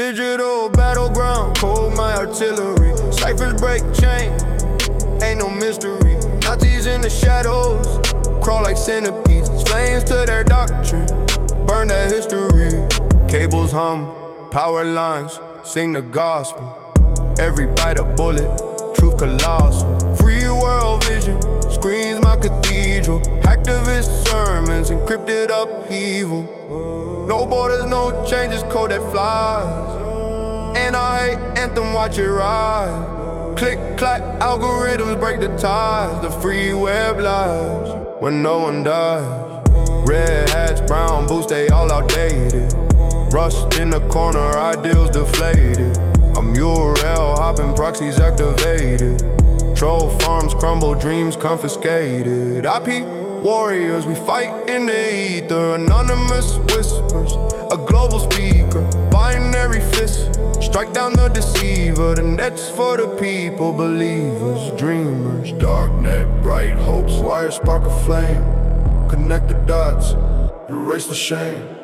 Digital battleground, cold my artillery. Ciphers break chain, ain't no mystery. Nazis in the shadows, crawl like centipedes. Flames to their doctrine, burn their history. Cables hum, power lines, sing the gospel. Every bite a bullet, truth colossal. Free world vision, screens my cathedral. Hacktivist sermons, encrypted upheaval. No borders, no changes, code that flies. And I hate anthem, watch it rise. Click, clack, algorithms break the ties. The free web lives, when no one dies. Red hats, brown boots, they all outdated. Rust in the corner, ideals deflated. I'm URL hopping, proxies activated. Troll farms crumble, dreams confiscated. IP warriors, we fight in the ether. Anonymous whispers, a global speaker. Binary fists, strike down the deceiver. The net's for the people, believers, dreamers. Darknet, bright hopes, wires spark a flame. Connect the dots, erase the shame.